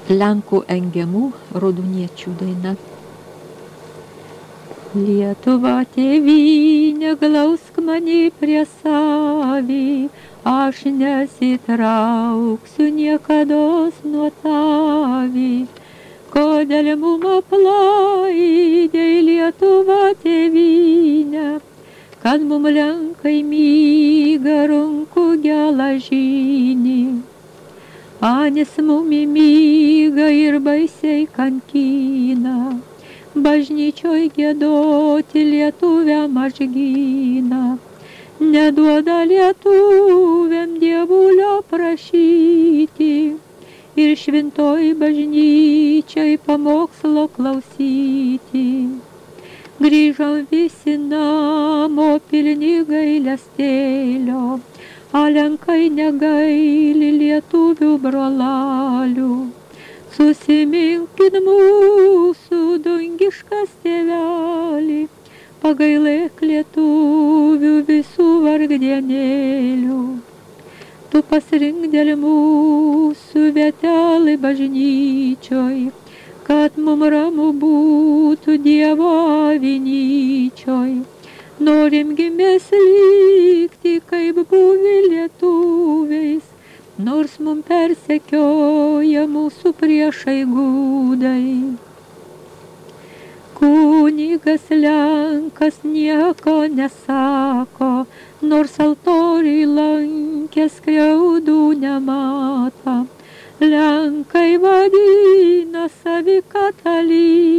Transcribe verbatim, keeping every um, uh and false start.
Lenkų engiamų raudoniečių daina. Lietuva tėvynė, glausk mane prie savį, aš nesitrauksiu niekados nuo tavį. Kodėl mum aplaidai Lietuva tėvynė, kad mum Lenkai myga runku gelažinį. Anis mum myga ir baisiai kankina, bažnyčioj giedoti lietuviam ažgina. Neduoda lietuviam dievulio prašyti ir šventoj bažnyčiai pamokslo klausyti. Grįžom visi namo pilni gailestėlio, a Lenkai negaili lietuvių brolalių. Susiminkit mūsų dangiškas tėvelį, pagailėk lietuvių visų vargdienėlių. Tu pasirink dėl mūsų vietelį bažnyčioj, kad mum ramu būtų Dievo avinyčioj. Norim gimės likti, kaip buvi lietuviais, nors mum persekioja mūsų priešai gūdai. Kunigas Lenkas nieko nesako, nors altoriui lankęs skriaudų nemata. Lenkai vadina savi katalikai.